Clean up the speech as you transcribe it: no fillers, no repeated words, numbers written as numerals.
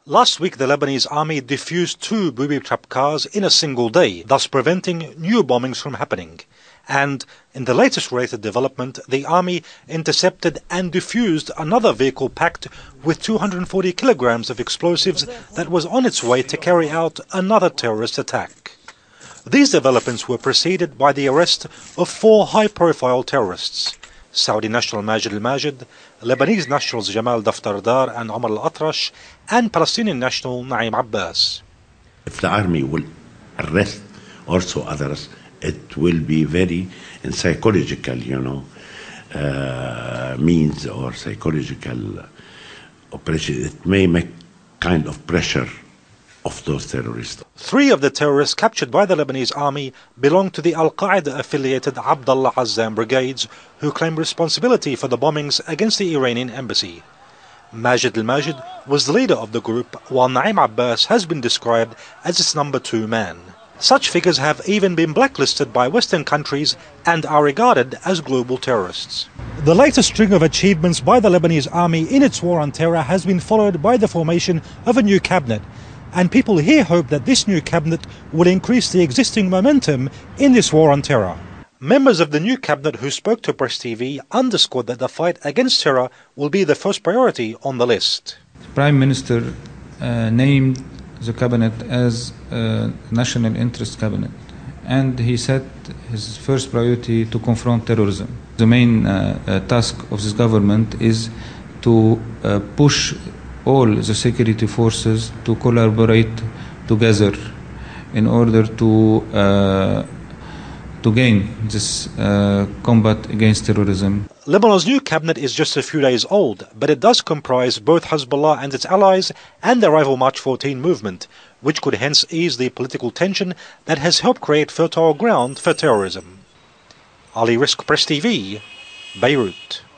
Last week, the Lebanese army defused 2 booby-trap cars in a single day, thus preventing new bombings from happening. And in the latest related development, the army intercepted and defused another vehicle packed with 240 kilograms of explosives that was on its way to carry out another terrorist attack. These developments were preceded by the arrest of 4 high-profile terrorists: Saudi national Majid al-Majid, Lebanese nationals Jamal Daftardar and Omar al-Atrash, and Palestinian national Naim Abbas. If the army will arrest also others, it will be very in psychological, means or psychological operation. It may make kind of pressure of those terrorists. 3 of the terrorists captured by the Lebanese army belong to the Al-Qaeda-affiliated Abdullah Azzam brigades, who claim responsibility for the bombings against the Iranian embassy. Majid al-Majid was the leader of the group, while Naim Abbas has been described as its number 2 man. Such figures have even been blacklisted by Western countries and are regarded as global terrorists. The latest string of achievements by the Lebanese army in its war on terror has been followed by the formation of a new cabinet, and people here hope that this new cabinet will increase the existing momentum in this war on terror. Members of the new cabinet who spoke to Press TV underscored that the fight against terror will be the first priority on the list. The Prime Minister named the cabinet as a national interest cabinet, and he set his first priority to confront terrorism. The main task of this government is to push all the security forces to collaborate together in order to gain this combat against terrorism. Lebanon's new cabinet is just a few days old, but it does comprise both Hezbollah and its allies and the rival March 14 movement, which could hence ease the political tension that has helped create fertile ground for terrorism. Ali Risk, Press TV, Beirut.